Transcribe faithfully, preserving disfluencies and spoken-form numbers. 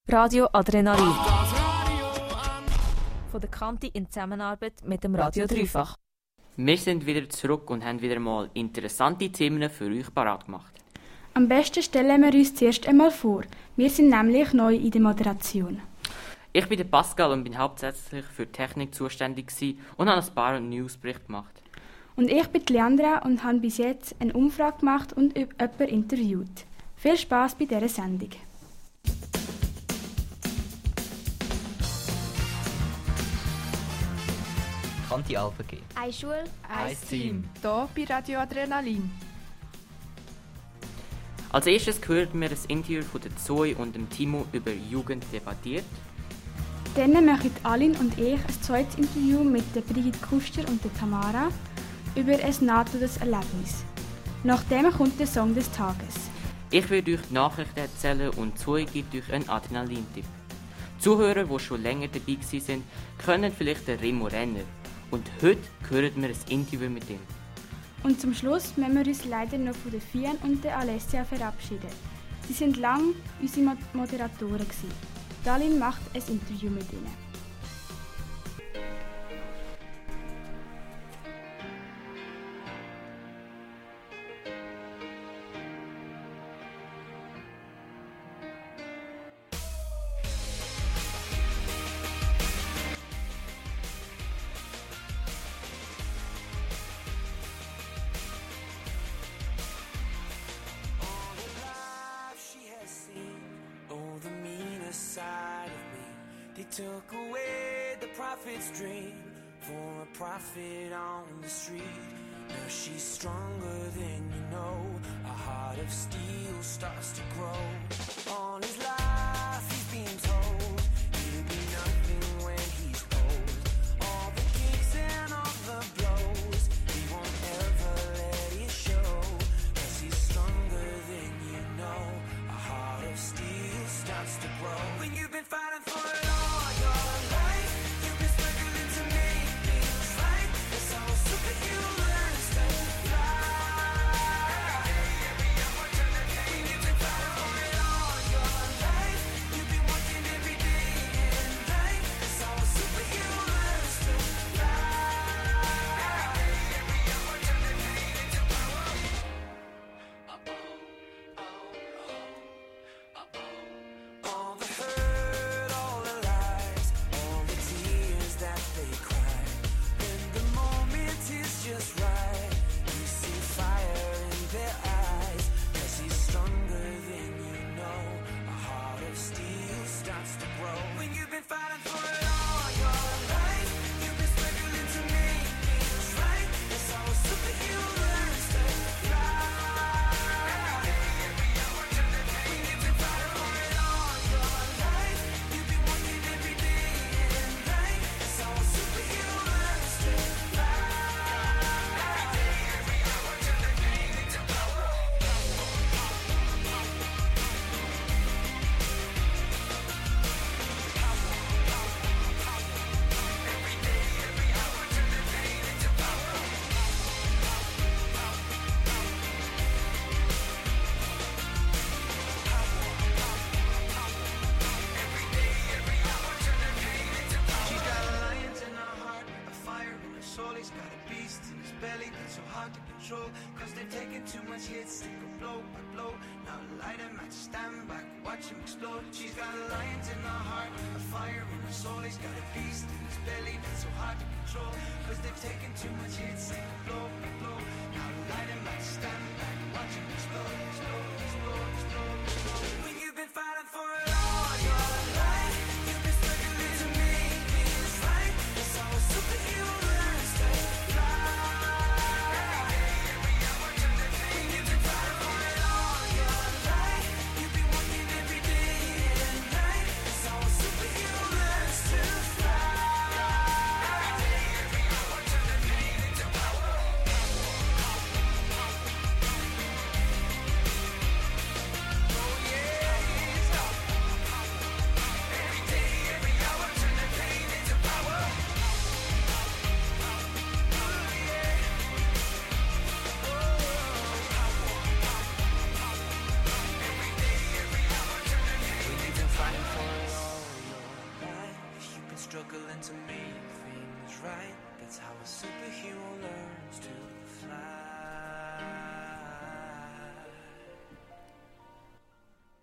Radio Adrenalin. Von der Kante in Zusammenarbeit mit dem Radio Dreifach. Wir sind wieder zurück und haben wieder mal interessante Themen für euch parat gemacht. Am besten stellen wir uns zuerst einmal vor. Wir sind nämlich neu in der Moderation. Ich bin der Pascal und bin hauptsächlich für Technik zuständig und habe ein paar Newsberichte gemacht. Und ich bin die Leandra und habe bis jetzt eine Umfrage gemacht und jemanden interviewt. Viel Spass bei dieser Sendung. Kante Alpha G. Eine Schule, ein Team. Hier bei Radio Adrenalin. Als erstes hören wir das Interview von der Zoe und dem Timo über Jugend debattiert. Dann machen Alin und ich ein zweites Interview mit der Brigitte Kuster und der Tamara über ein nahtlos Erlebnis. Nachdem kommt der Song des Tages. Ich werde euch die Nachrichten erzählen und Zoe gibt euch einen Adrenalin-Tipp. Zuhörer, die schon länger dabei waren, kennen vielleicht den Remo Renner. Und heute hören wir ein Interview mit ihm. Und zum Schluss müssen wir uns leider noch von der Fian und der Alessia verabschieden. Sie sind lange unsere Moderatoren gewesen. Dalin macht ein Interview mit ihnen. Took away the prophet's dream for a prophet on the street. Now she's stronger than you know. A heart of steel starts to grow. All his life he's been told he'll be nothing when he's old. All the kicks and all the blows, he won't ever let it show. 'Cause he's stronger than you know. A heart of steel starts to grow. When you've been fighting for it all. struggling to make things right. That's how a superhero learns to fly.